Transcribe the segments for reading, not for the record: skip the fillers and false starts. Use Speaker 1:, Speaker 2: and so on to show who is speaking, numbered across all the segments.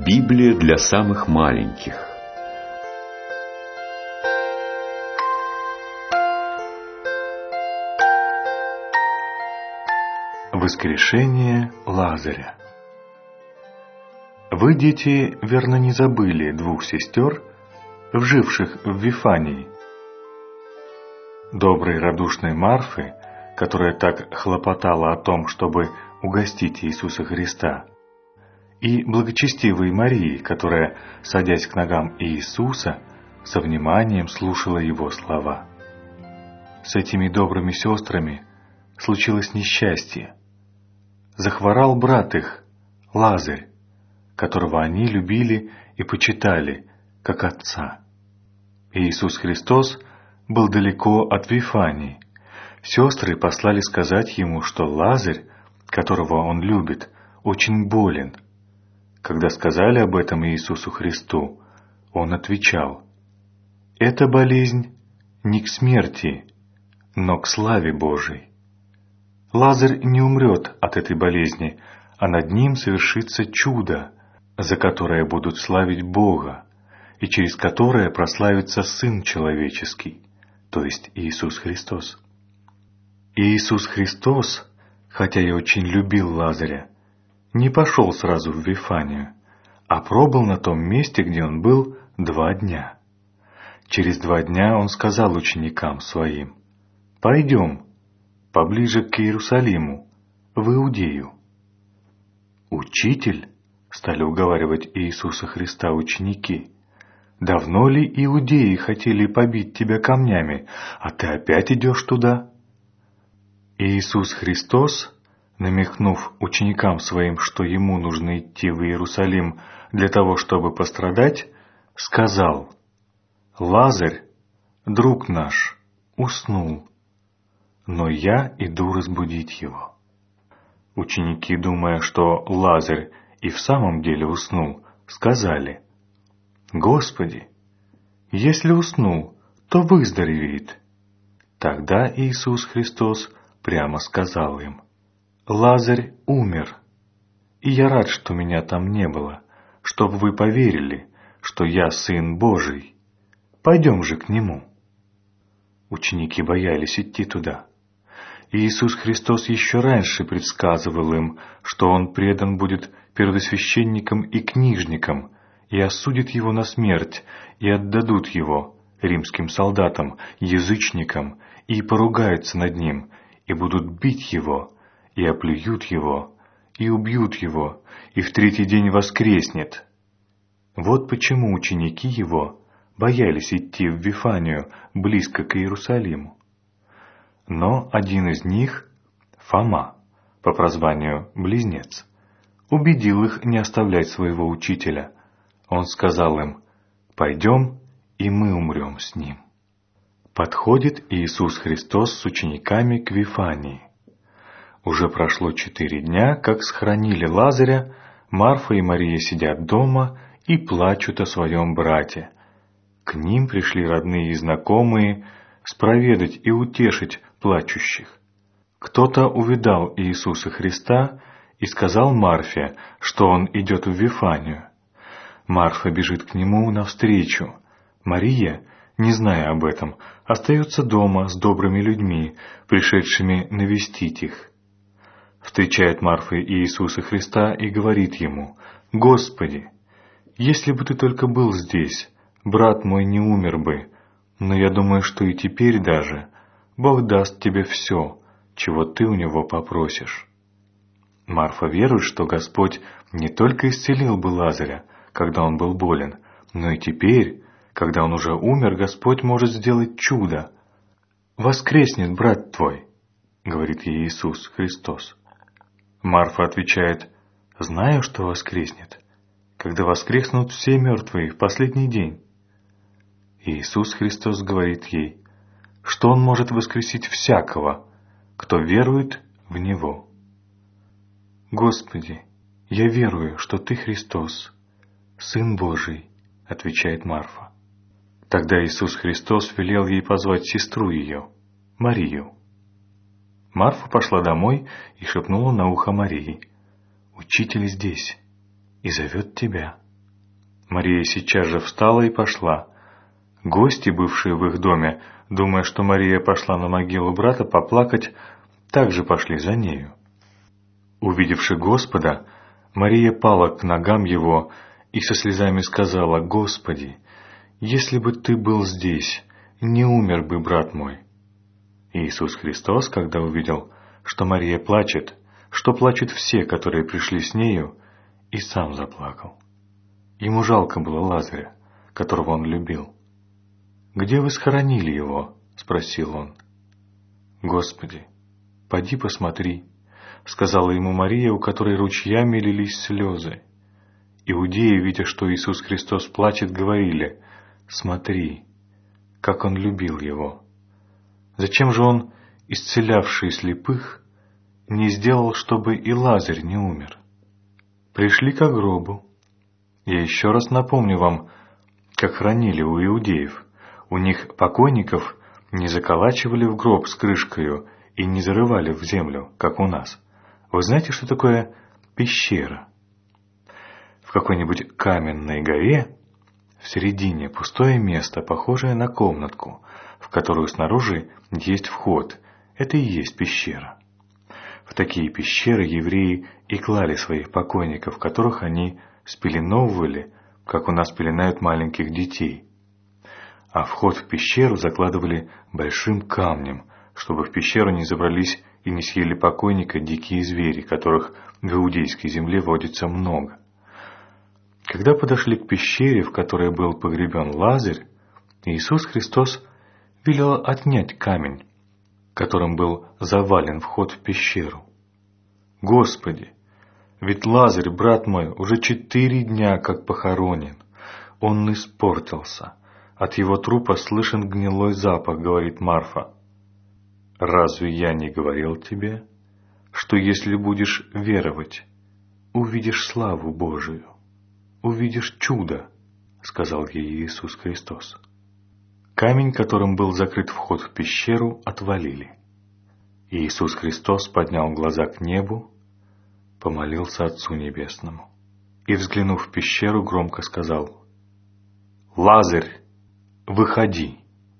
Speaker 1: Библия для самых маленьких.
Speaker 2: Воскрешение Лазаря. Вы, дети, верно не забыли двух сестер, живших в Вифании. Доброй радушной Марфы, которая так хлопотала о том, чтобы угостить Иисуса Христа, и благочестивой Марии, которая, садясь к ногам Иисуса, со вниманием слушала Его слова. С этими добрыми сестрами случилось несчастье. Захворал брат их, Лазарь, которого они любили и почитали, как отца. Иисус Христос был далеко от Вифании. Сестры послали сказать ему, что Лазарь, которого он любит, очень болен. Когда сказали об этом Иисусу Христу, он отвечал: «Эта болезнь не к смерти, но к славе Божией. Лазарь не умрет от этой болезни, а над ним совершится чудо, за которое будут славить Бога, и через которое прославится Сын Человеческий, то есть Иисус Христос». И Иисус Христос, хотя и очень любил Лазаря, не пошел сразу в Вифанию, а пробыл на том месте, где он был 2 дня. Через 2 дня он сказал ученикам своим: «Пойдем поближе к Иерусалиму, в Иудею». «Учитель», — стали уговаривать Иисуса Христа ученики, «давно ли иудеи хотели побить тебя камнями, а ты опять идешь туда?» Иисус Христос, намекнув ученикам своим, что ему нужно идти в Иерусалим для того, чтобы пострадать, сказал: «Лазарь, друг наш, уснул, но я иду разбудить его». Ученики, думая, что Лазарь и в самом деле уснул, сказали: «Господи, если уснул, то выздоровеет». Тогда Иисус Христос прямо сказал им: «Лазарь умер, и я рад, что меня там не было, чтобы вы поверили, что я Сын Божий. Пойдем же к нему». Ученики боялись идти туда. И Иисус Христос еще раньше предсказывал им, что Он предан будет первосвященникам и книжникам, и осудит Его на смерть, и отдадут Его римским солдатам, язычникам, и поругаются над Ним, и будут бить Его, и оплюют Его, и убьют Его, и в 3-й день воскреснет. Вот почему ученики Его боялись идти в Вифанию, близко к Иерусалиму. Но один из них, Фома, по прозванию Близнец, убедил их не оставлять своего учителя. Он сказал им: «Пойдем, и мы умрем с ним». Подходит Иисус Христос с учениками к Вифании. Уже прошло 4 дня, как схоронили Лазаря, Марфа и Мария сидят дома и плачут о своем брате. К ним пришли родные и знакомые спроведать и утешить плачущих. Кто-то увидал Иисуса Христа и сказал Марфе, что Он идет в Вифанию. Марфа бежит к Нему навстречу. Мария, не зная об этом, остается дома с добрыми людьми, пришедшими навестить их. Встречает Марфа Иисуса Христа и говорит Ему: «Господи, если бы Ты только был здесь, брат мой не умер бы, но я думаю, что и теперь даже Бог даст тебе все, чего ты у Него попросишь». Марфа верует, что Господь не только исцелил бы Лазаря, когда он был болен, но и теперь, когда он уже умер, Господь может сделать чудо. «Воскреснет брат твой», — говорит ей Иисус Христос. Марфа отвечает: «Знаю, что воскреснет, когда воскреснут все мертвые в последний день». Иисус Христос говорит ей, что Он может воскресить всякого, кто верует в Него. «Господи, я верую, что Ты Христос, Сын Божий», — отвечает Марфа. Тогда Иисус Христос велел ей позвать сестру ее, Марию. Марфа пошла домой и шепнула на ухо Марии: «Учитель здесь и зовет тебя». Мария сейчас же встала и пошла. Гости, бывшие в их доме, думая, что Мария пошла на могилу брата поплакать, также пошли за нею. Увидевши Господа, Мария пала к ногам Его и со слезами сказала: «Господи, если бы Ты был здесь, не умер бы брат мой». Иисус Христос, когда увидел, что Мария плачет, что плачут все, которые пришли с нею, и сам заплакал. Ему жалко было Лазаря, которого он любил. «Где вы схоронили его?» — спросил он. «Господи, поди посмотри», — сказала ему Мария, у которой ручьями лились слезы. Иудеи, видя, что Иисус Христос плачет, говорили: «Смотри, как Он любил его». Зачем же Он, исцелявший слепых, не сделал, чтобы и Лазарь не умер? Пришли к гробу. Я еще раз напомню вам, как хранили у иудеев. У них покойников не заколачивали в гроб с крышкою и не зарывали в землю, как у нас. Вы знаете, что такое пещера? В какой-нибудь каменной горе в середине пустое место, похожее на комнатку, в которую снаружи есть вход. Это и есть пещера. В такие пещеры евреи и клали своих покойников, которых они спеленовывали, как у нас пеленают маленьких детей. А вход в пещеру закладывали большим камнем, чтобы в пещеру не забрались и не съели покойника дикие звери, которых в иудейской земле водится много. Когда подошли к пещере, в которой был погребен Лазарь, Иисус Христос велел отнять камень, которым был завален вход в пещеру. «Господи, ведь Лазарь, брат мой, уже 4 дня как похоронен. Он испортился. От его трупа слышен гнилой запах», — говорит Марфа. «Разве я не говорил тебе, что если будешь веровать, увидишь славу Божию, увидишь чудо?» — сказал ей Иисус Христос. Камень, которым был закрыт вход в пещеру, отвалили. Иисус Христос поднял глаза к небу, помолился Отцу Небесному и, взглянув в пещеру, громко сказал: «Лазарь, выходи!»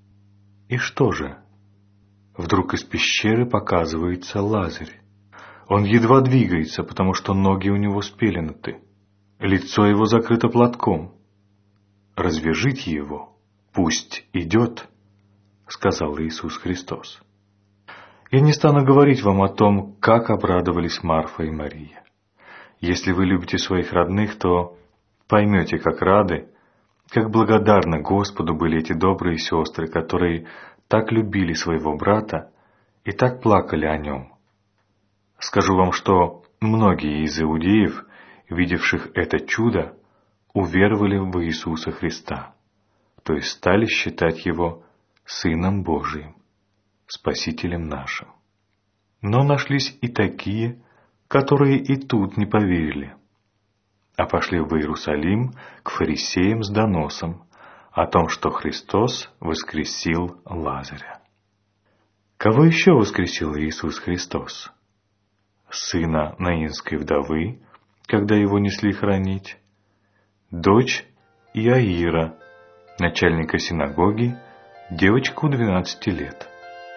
Speaker 2: И что же? Вдруг из пещеры показывается Лазарь. Он едва двигается, потому что ноги у него спеленаты. Лицо его закрыто платком. «Развяжите его, пусть идет», — сказал Иисус Христос. Я не стану говорить вам о том, как обрадовались Марфа и Мария. Если вы любите своих родных, то поймете, как рады, как благодарны Господу были эти добрые сестры, которые так любили своего брата и так плакали о нем. Скажу вам, что многие из иудеев, видевших это чудо, уверовали в Иисуса Христа, то есть стали считать Его Сыном Божиим, Спасителем нашим. Но нашлись и такие, которые и тут не поверили, а пошли в Иерусалим к фарисеям с доносом о том, что Христос воскресил Лазаря. Кого еще воскресил Иисус Христос? Сына наинской вдовы, когда его несли хоронить, дочь Иаира, начальника синагоги, девочку 12 лет.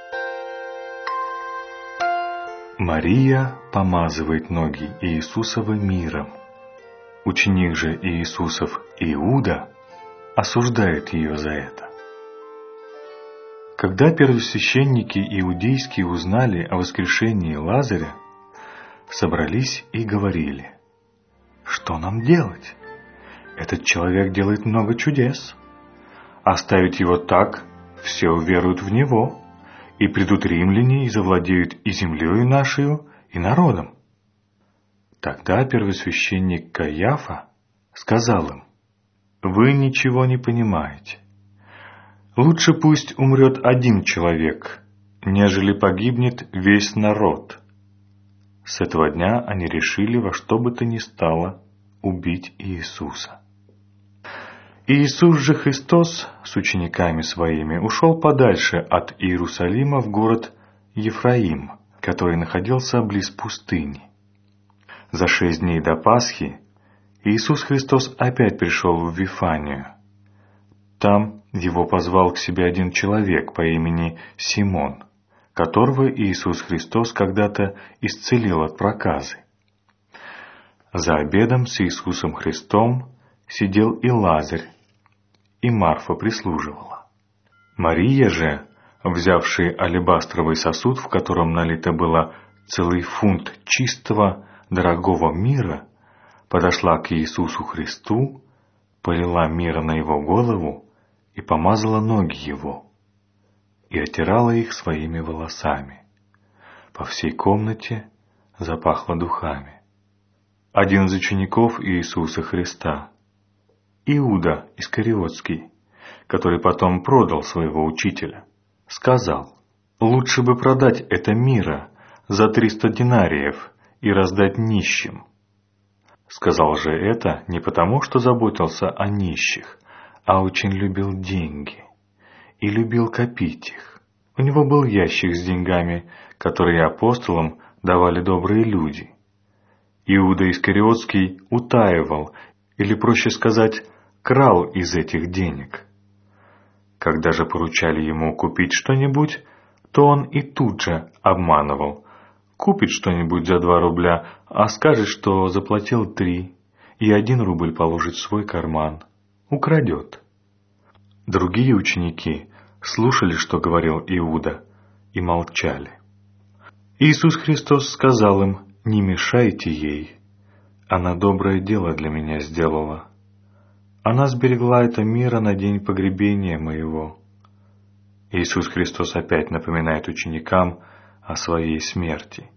Speaker 2: Мария помазывает ноги Иисусовы миром. Ученик же Иисусов Иуда осуждает ее за это. Когда первосвященники иудейские узнали о воскрешении Лазаря, собрались и говорили: «Что нам делать? Этот человек делает много чудес. Оставить его так, все уверуют в него, и придут римляне и завладеют и землею нашею, и народом». Тогда первосвященник Каиафа сказал им: «Вы ничего не понимаете. Лучше пусть умрет один человек, нежели погибнет весь народ». С этого дня они решили во что бы то ни стало убить Иисуса. Иисус же Христос с учениками своими ушел подальше от Иерусалима в город Ефраим, который находился близ пустыни. За 6 дней до Пасхи, Иисус Христос опять пришел в Вифанию. Там его позвал к себе один человек по имени Симон, которого Иисус Христос когда-то исцелил от проказы. За обедом с Иисусом Христом сидел и Лазарь, и Марфа прислуживала. Мария же, взявшая алебастровый сосуд, в котором налито было целый фунт чистого, дорогого мира, подошла к Иисусу Христу, полила мира на его голову и помазала ноги его, и оттирала их своими волосами. По всей комнате запахло духами. Один из учеников Иисуса Христа, Иуда Искариотский, который потом продал своего учителя, сказал: «Лучше бы продать это мира за 300 динариев и раздать нищим». Сказал же это не потому, что заботился о нищих, а очень любил деньги и любил копить их. У него был ящик с деньгами, которые апостолам давали добрые люди. Иуда Искариотский утаивал, или, проще сказать, крал из этих денег. Когда же поручали ему купить что-нибудь, то он и тут же обманывал. Купит что-нибудь за 2 рубля, а скажет, что заплатил 3, и 1 рубль положит в свой карман. Украдет. Другие ученики слушали, что говорил Иуда, и молчали. Иисус Христос сказал им: «Не мешайте ей. Она доброе дело для меня сделала. Она сберегла это мира на день погребения моего». Иисус Христос опять напоминает ученикам о своей смерти.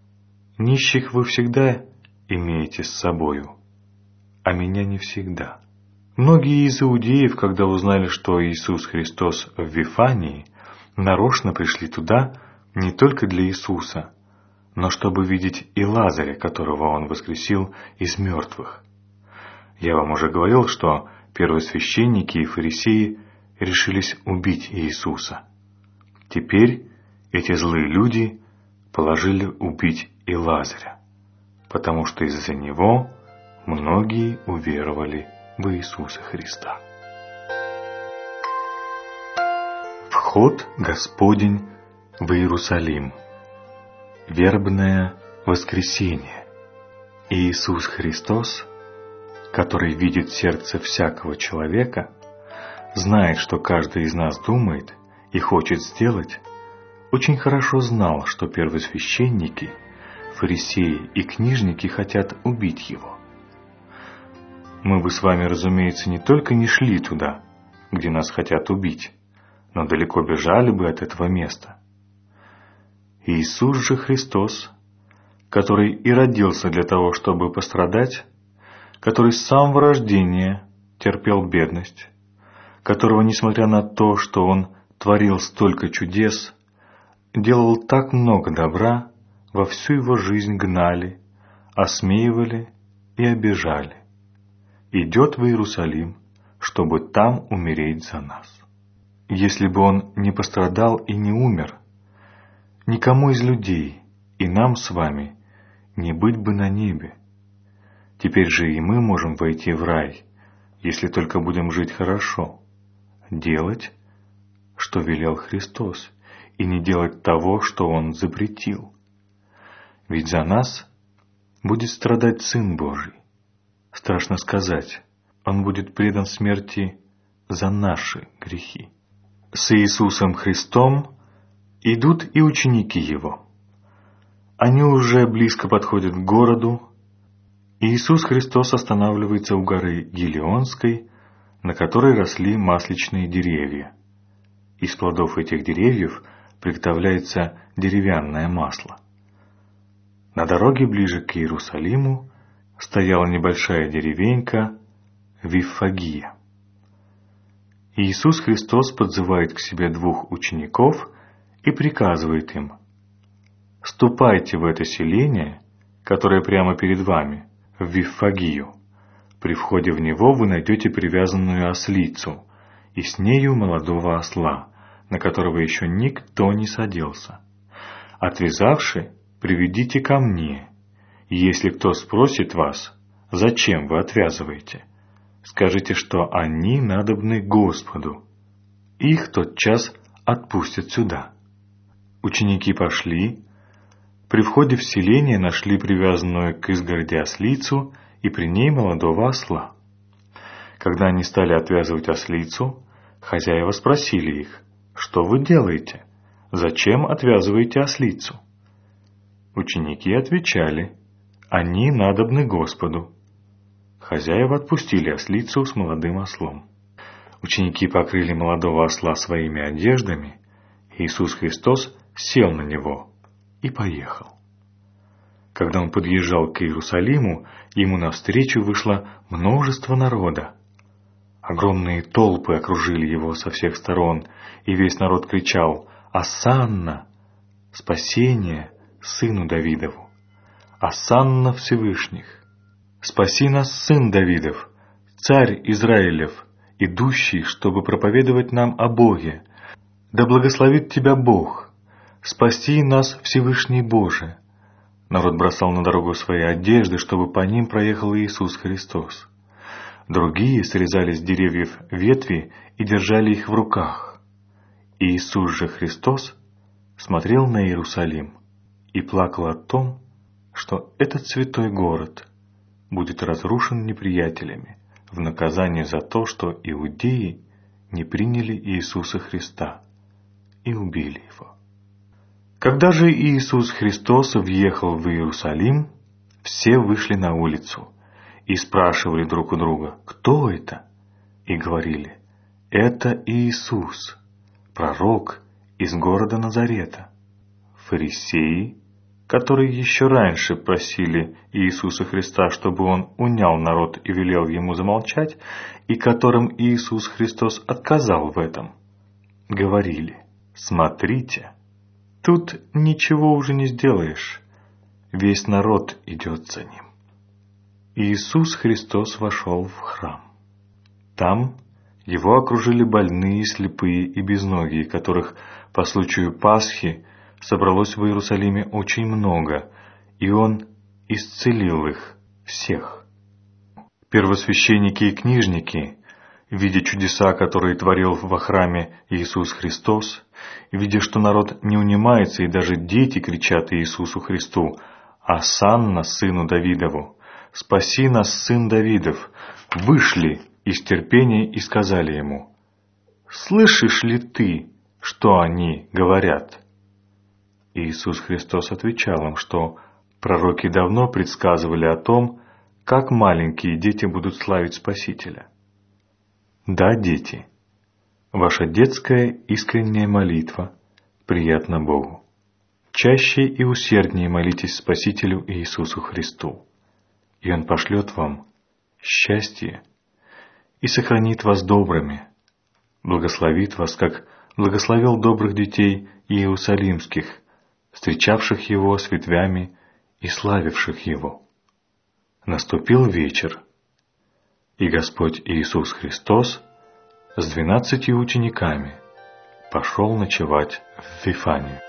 Speaker 2: «Нищих вы всегда имеете с собою, а меня не всегда». Многие из иудеев, когда узнали, что Иисус Христос в Вифании, нарочно пришли туда не только для Иисуса, но чтобы видеть и Лазаря, которого Он воскресил из мертвых. Я вам уже говорил, что первосвященники и фарисеи решились убить Иисуса. Теперь эти злые люди положили убить и Лазаря, потому что из-за него многие уверовали в Иисуса Христа. Вход Господень в Иерусалим. Вербное воскресенье. Иисус Христос, который видит сердце всякого человека, знает, что каждый из нас думает и хочет сделать, очень хорошо знал, что первосвященники, фарисеи и книжники хотят убить его. Мы бы с вами, разумеется, не только не шли туда, где нас хотят убить, но далеко бежали бы от этого места. Иисус же Христос, который и родился для того, чтобы пострадать, который с самого рождения терпел бедность, которого, несмотря на то, что Он творил столько чудес, делал так много добра, во всю Его жизнь гнали, осмеивали и обижали, идет в Иерусалим, чтобы там умереть за нас. Если бы Он не пострадал и не умер, никому из людей и нам с вами не быть бы на небе. Теперь же и мы можем войти в рай, если только будем жить хорошо, делать, что велел Христос, и не делать того, что Он запретил. Ведь за нас будет страдать Сын Божий. Страшно сказать, Он будет предан смерти за наши грехи. С Иисусом Христом идут и ученики Его. Они уже близко подходят к городу. Иисус Христос останавливается у горы Гилеонской, на которой росли масличные деревья. Из плодов этих деревьев приготовляется деревянное масло. На дороге ближе к Иерусалиму стояла небольшая деревенька Виффагия. Иисус Христос подзывает к себе 2 учеников и приказывает им: «Ступайте в это селение, которое прямо перед вами, в Виффагию. При входе в него вы найдете привязанную ослицу, и с нею молодого осла, на которого еще никто не садился. Отвязавши, приведите ко мне, и если кто спросит вас, Зачем вы отвязываете? Скажите, что они надобны Господу. Их тотчас отпустят сюда». Ученики пошли, при входе в селение нашли привязанную к изгороди ослицу и при ней молодого осла. Когда они стали отвязывать ослицу, хозяева спросили их: «Что вы делаете? Зачем отвязываете ослицу?» Ученики отвечали: «Они надобны Господу». Хозяева отпустили ослицу с молодым ослом. Ученики покрыли молодого осла своими одеждами, и Иисус Христос сел на него и поехал. Когда он подъезжал к Иерусалиму, ему навстречу вышло множество народа. Огромные толпы окружили его со всех сторон, и весь народ кричал: «Осанна! Спасение сыну Давидову! Осанна Всевышних! Спаси нас, сын Давидов, царь Израилев, идущий, чтобы проповедовать нам о Боге! Да благословит тебя Бог! Спаси нас, Всевышний Боже!» Народ бросал на дорогу свои одежды, чтобы по ним проехал Иисус Христос. Другие срезали с деревьев ветви и держали их в руках. Иисус же Христос смотрел на Иерусалим и плакал о том, что этот святой город будет разрушен неприятелями в наказание за то, что иудеи не приняли Иисуса Христа и убили его. Когда же Иисус Христос въехал в Иерусалим, все вышли на улицу и спрашивали друг у друга: «Кто это?» И говорили: «Это Иисус, пророк из города Назарета». Фарисеи, которые еще раньше просили Иисуса Христа, чтобы он унял народ и велел ему замолчать, и которым Иисус Христос отказал в этом, говорили: «Смотрите, тут ничего уже не сделаешь, весь народ идет за ним». Иисус Христос вошел в храм. Там его окружили больные, слепые и безногие, которых по случаю Пасхи собралось в Иерусалиме очень много, и он исцелил их всех. Первосвященники и книжники, видя чудеса, которые творил во храме Иисус Христос, видя, что народ не унимается, и даже дети кричат Иисусу Христу: «Осанна сыну Давидову! Спаси нас, сын Давидов!», вышли из терпения и сказали ему: «Слышишь ли ты, что они говорят?» Иисус Христос отвечал им, что пророки давно предсказывали о том, как маленькие дети будут славить Спасителя. Да, дети, ваша детская искренняя молитва приятна Богу. Чаще и усерднее молитесь Спасителю Иисусу Христу, и Он пошлет вам счастье и сохранит вас добрыми, благословит вас, как благословил добрых детей иерусалимских, встречавших Его с ветвями и славивших Его. Наступил вечер, и Господь Иисус Христос с 12 учениками пошел ночевать в Вифанию.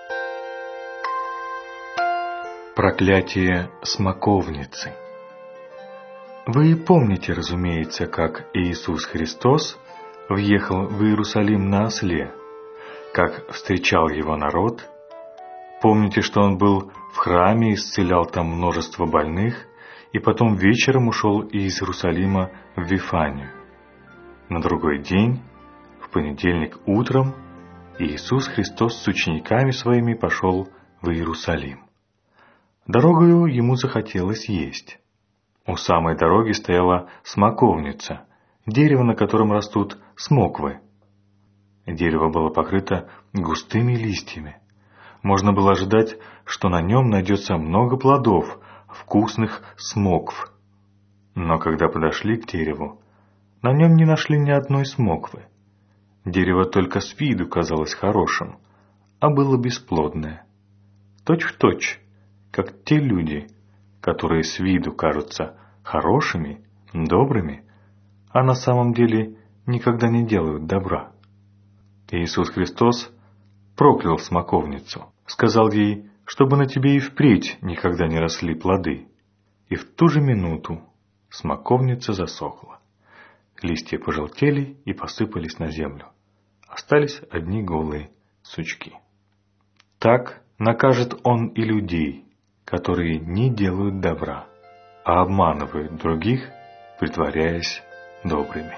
Speaker 2: Проклятие смоковницы. Вы помните, разумеется, как Иисус Христос въехал в Иерусалим на осле, как встречал его народ. Помните, что он был в храме, исцелял там множество больных, и потом вечером ушел из Иерусалима в Вифанию. На другой день, в понедельник утром, Иисус Христос с учениками своими пошел в Иерусалим. Дорогою ему захотелось есть. У самой дороги стояла смоковница, дерево, на котором растут смоквы. Дерево было покрыто густыми листьями. Можно было ожидать, что на нем найдется много плодов, вкусных смокв. Но когда подошли к дереву, на нем не нашли ни одной смоквы. Дерево только с виду казалось хорошим, а было бесплодное. Точь-в-точь, как те люди, которые с виду кажутся хорошими, добрыми, а на самом деле никогда не делают добра. Иисус Христос проклял смоковницу, сказал ей, чтобы на тебе и впредь никогда не росли плоды. И в ту же минуту Смоковница засохла. Листья пожелтели и посыпались на землю. Остались одни голые сучки. Так накажет он и людей, которые не делают добра, а обманывают других, притворяясь добрыми.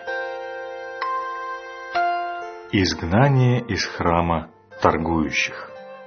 Speaker 2: Изгнание из храма торгующих.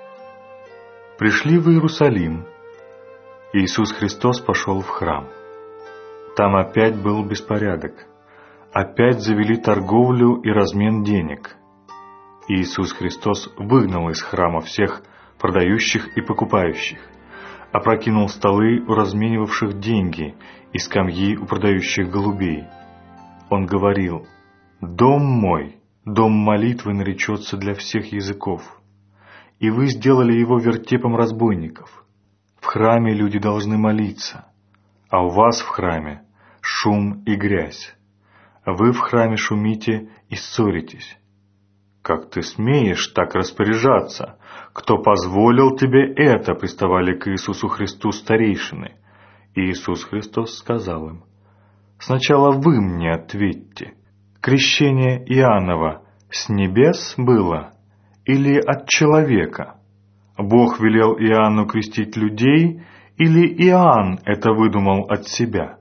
Speaker 2: Пришли в Иерусалим. Иисус Христос пошел в храм. Там опять был беспорядок. Опять завели торговлю и размен денег. Иисус Христос выгнал из храма всех продающих и покупающих, опрокинул столы у разменивавших деньги и скамьи у продающих голубей. Он говорил: «Дом мой, дом молитвы наречется для всех языков, и вы сделали его вертепом разбойников. В храме люди должны молиться, а у вас в храме шум и грязь. Вы в храме шумите и ссоритесь. Как ты смеешь так распоряжаться? Кто позволил тебе это?» — приставали к Иисусу Христу старейшины. И Иисус Христос сказал им: «Сначала вы мне ответьте, крещение Иоаннова с небес было или от человека? Бог велел Иоанну крестить людей, или Иоанн это выдумал от себя?»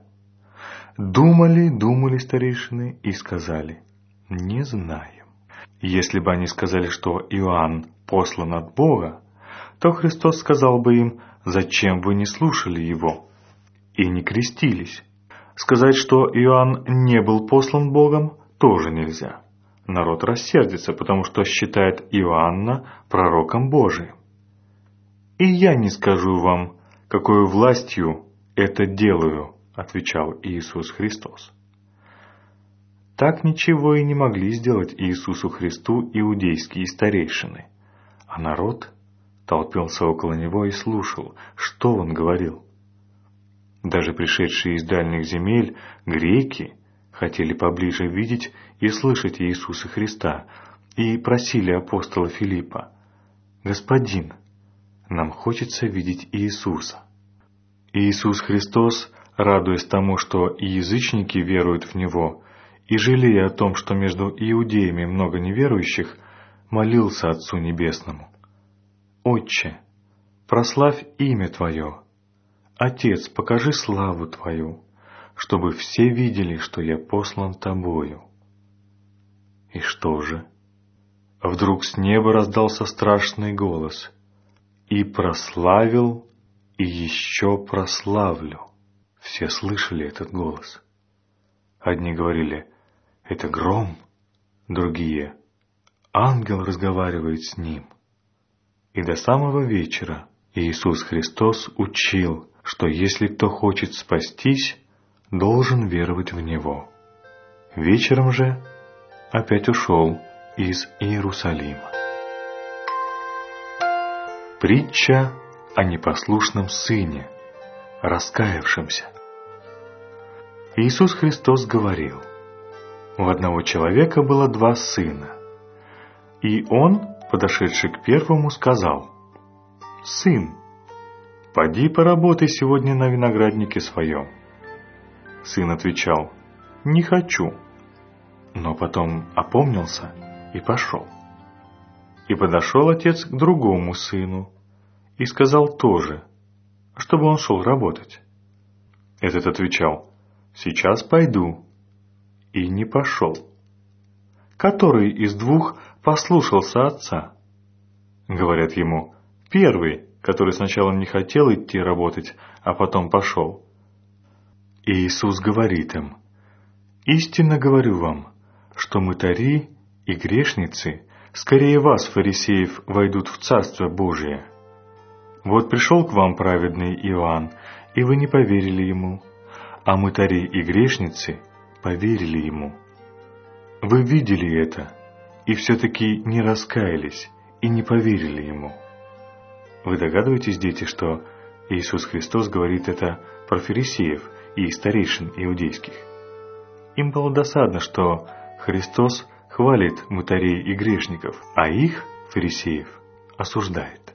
Speaker 2: Думали старейшины и сказали: «Не знаем». Если бы они сказали, что Иоанн послан от Бога, то Христос сказал бы им: «Зачем вы не слушали его и не крестились?» Сказать, что Иоанн не был послан Богом, тоже нельзя. Народ рассердится, потому что считает Иоанна пророком Божиим. «И я не скажу вам, какой властью это делаю», — отвечал Иисус Христос. Так ничего и не могли сделать Иисусу Христу иудейские старейшины, а народ толпился около Него и слушал, что Он говорил. Даже пришедшие из дальних земель греки хотели поближе видеть и слышать Иисуса Христа и просили апостола Филиппа: «Господин, нам хочется видеть Иисуса». Иисус Христос, радуясь тому, что и язычники веруют в Него, и жалея о том, что между иудеями много неверующих, молился Отцу Небесному: «Отче, прославь имя Твое. Отец, покажи славу Твою, чтобы все видели, что я послан Тобою». И что же? Вдруг с неба раздался страшный голос: «И прославил, и еще прославлю». Все слышали этот голос. Одни говорили: «Это гром», другие: «Ангел разговаривает с ним». И до самого вечера Иисус Христос учил, что если кто хочет спастись, должен веровать в Него. Вечером же опять ушел из Иерусалима. Притча о непослушном сыне, раскаявшемся. Иисус Христос говорил: у одного человека было 2 сына, и он, подошедший к первому, сказал: «Сын, поди поработай сегодня на винограднике своем». Сын отвечал: «Не хочу», но потом опомнился и пошел. И подошел отец к другому сыну и сказал тоже, чтобы он шел работать. Этот отвечал: «Сейчас пойду», и не пошел. Который из 2 послушался отца? Говорят ему: первый, который сначала не хотел идти работать, а потом пошел. И Иисус говорит им: «Истинно говорю вам, что мытари и грешницы скорее вас, фарисеев, войдут в Царство Божие. Вот пришел к вам праведный Иоанн, и вы не поверили ему, а мытари и грешницы поверили ему. Вы видели это, и все-таки не раскаялись и не поверили ему». Вы догадываетесь, дети, что Иисус Христос говорит это про фарисеев и старейшин иудейских? Им было досадно, что Христос хвалит мытарей и грешников, а их, фарисеев, осуждает.